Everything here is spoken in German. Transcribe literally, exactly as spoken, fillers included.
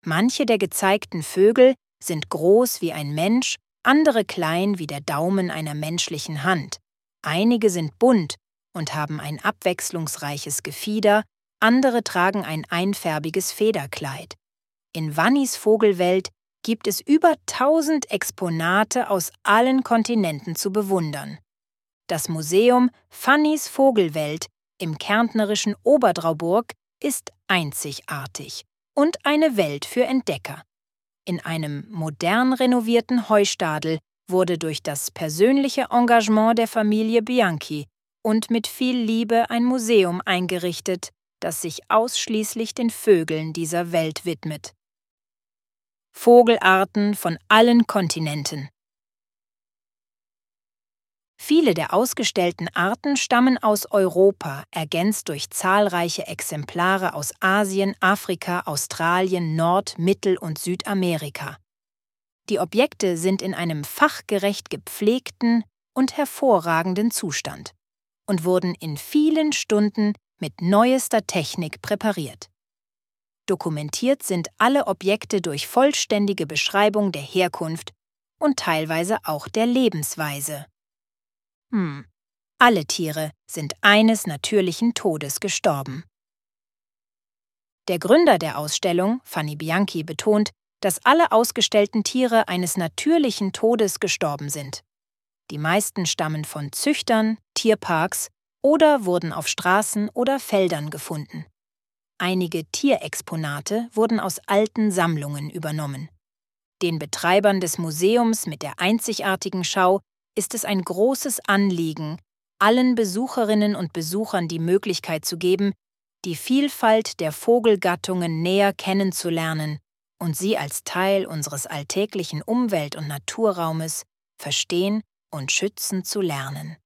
Manche der gezeigten Vögel sind groß wie ein Mensch, andere klein wie der Daumen einer menschlichen Hand. Einige sind bunt und haben ein abwechslungsreiches Gefieder, andere tragen ein einfärbiges Federkleid. In Wannys Vogelwelt gibt es über tausend Exponate aus allen Kontinenten zu bewundern. Das Museum Fannys Vogelwelt im kärntnerischen Oberdrauburg ist einzigartig und eine Welt für Entdecker. In einem modern renovierten Heustadel wurde durch das persönliche Engagement der Familie Bianchi und mit viel Liebe ein Museum eingerichtet, das sich ausschließlich den Vögeln dieser Welt widmet. Vogelarten von allen Kontinenten. Viele der ausgestellten Arten stammen aus Europa, ergänzt durch zahlreiche Exemplare aus Asien, Afrika, Australien, Nord-, Mittel- und Südamerika. Die Objekte sind in einem fachgerecht gepflegten und hervorragenden Zustand und wurden in vielen Stunden mit neuester Technik präpariert. Dokumentiert sind alle Objekte durch vollständige Beschreibung der Herkunft und teilweise auch der Lebensweise. Hm, alle Tiere sind eines natürlichen Todes gestorben. Der Gründer der Ausstellung, Fanny Bianchi, betont, dass alle ausgestellten Tiere eines natürlichen Todes gestorben sind. Die meisten stammen von Züchtern, Tierparks oder wurden auf Straßen oder Feldern gefunden. Einige Tierexponate wurden aus alten Sammlungen übernommen. Den Betreibern des Museums mit der einzigartigen Schau ist es ein großes Anliegen, allen Besucherinnen und Besuchern die Möglichkeit zu geben, die Vielfalt der Vogelgattungen näher kennenzulernen und sie als Teil unseres alltäglichen Umwelt- und Naturraumes verstehen und schützen zu lernen.